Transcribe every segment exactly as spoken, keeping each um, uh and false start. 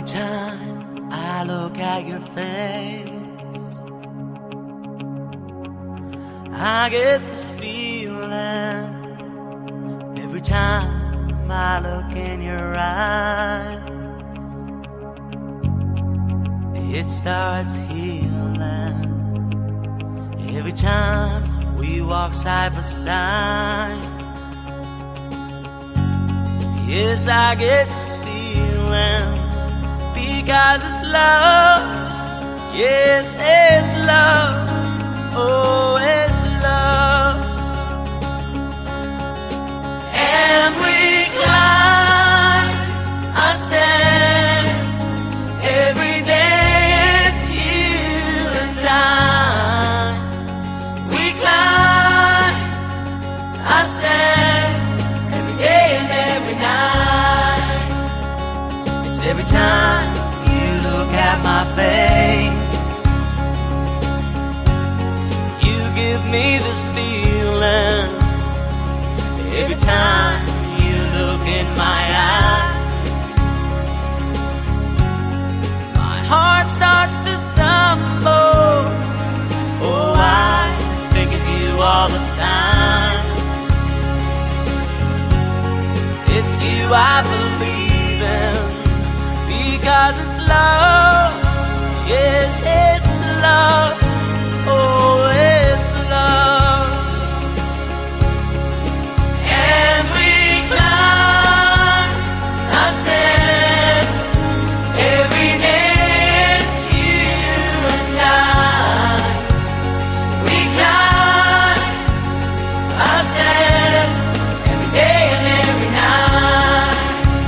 time I look at your face, I get this feeling. Every time I look in your eyes, it starts healing. Every time we walk side by side, yes, I get this feeling, because it's love. Yes, it's love. Oh, it's love. And we climb, I stand. Every day it's you and I. We climb, I stand. Every day and every night. It's every time you look at my face, you give me this feeling. Every time you look in my eyes, my heart starts to tumble. Oh, I think of you all the time. It's you I believe in, because it's love. Yes, it's love. Oh, it's love. And we climb, I stand. Every day it's you and I. We climb, I stand. Every day and every night.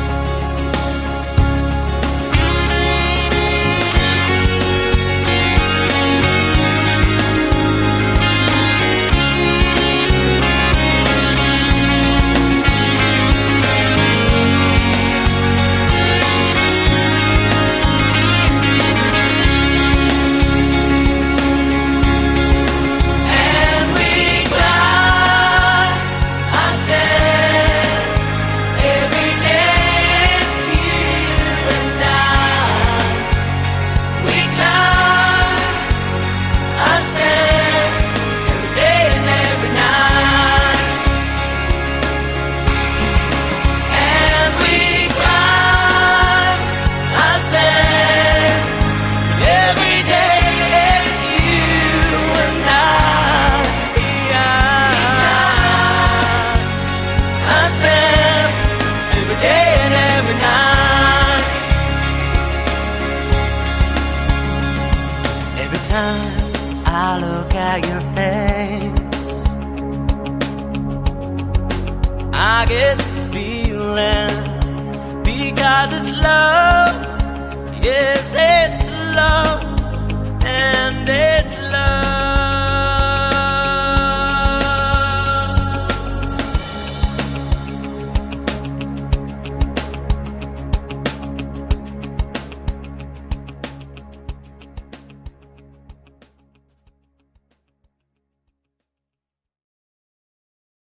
I look at your face, I get this feeling, because it's love. Yes, it's love.